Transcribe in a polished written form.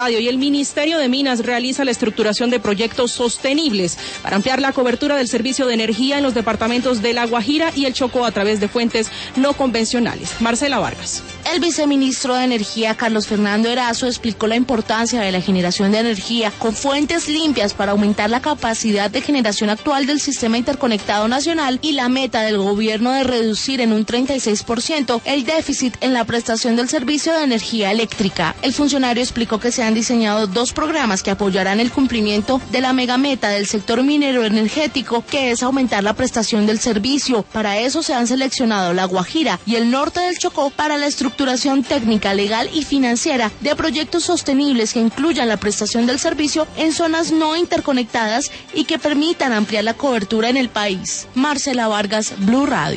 Y el Ministerio de Minas realiza la estructuración de proyectos sostenibles para ampliar la cobertura del servicio de energía en los departamentos de La Guajira y el Chocó a través de fuentes no convencionales. Marcela Vargas. El viceministro de Energía, Carlos Fernando Erazo, explicó la importancia de la generación de energía con fuentes limpias para aumentar la capacidad de generación actual del sistema interconectado nacional y la meta del gobierno de reducir en un 36% el déficit en la prestación del servicio de energía eléctrica. El funcionario explicó que se han diseñado 2 programas que apoyarán el cumplimiento de la megameta del sector minero energético, que es aumentar la prestación del servicio. Para eso se han seleccionado La Guajira y el norte del Chocó para la estructuración técnica, legal y financiera de proyectos sostenibles que incluyan la prestación del servicio en zonas no interconectadas y que permitan ampliar la cobertura en el país. Marcela Vargas, Blue Radio.